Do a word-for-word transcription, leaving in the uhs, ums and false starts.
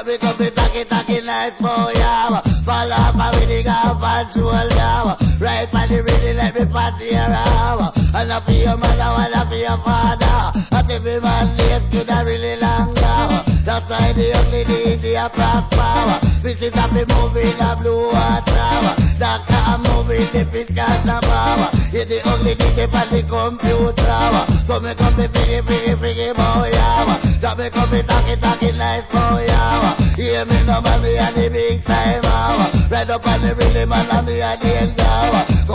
From me come me tacky tacky nice for ya. Fall off a reading off and shoulder. Right by the reading let me party around. And I feel your mother and I feel your father. And every man lives to the really long hour. That's why the only D J a black power. Visit up the movie in a blue water. Doctor a movie the fit got the power. You're the only D J for the computer. So me come the piggy piggy piggy boy hour. So me come the tacky tacky nice boy hour. Hear me no man me and the big time hour. Right up on the rhythm and me and the end hour.